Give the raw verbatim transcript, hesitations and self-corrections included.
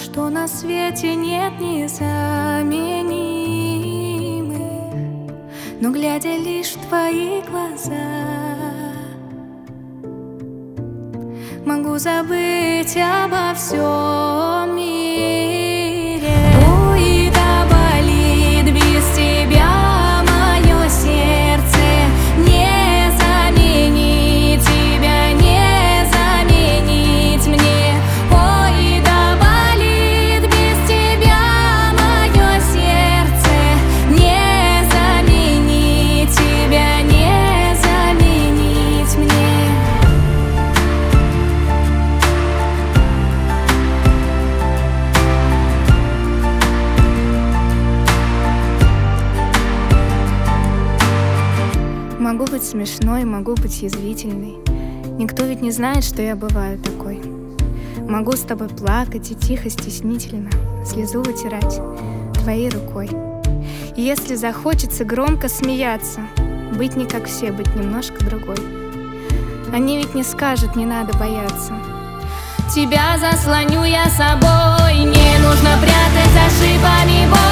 что на свете нет незаменимых, но глядя лишь в твои глаза, могу забыть обо всем мире. Ой, да болит без тебя мое сердце, не заменить тебя, не заменить мне. Ой, да болит без тебя мое сердце, не заменить тебя, не заменить мне. Могу быть смешной, могу быть язвительной. Никто ведь не знает, что я бываю такой. Могу с тобой плакать и тихо, стеснительно слезу вытирать твоей рукой. И если захочется громко смеяться, быть не как все, быть немножко другой. Они ведь не скажут, не надо бояться. Тебя заслоню я собой, не нужно прятать за шибами боль.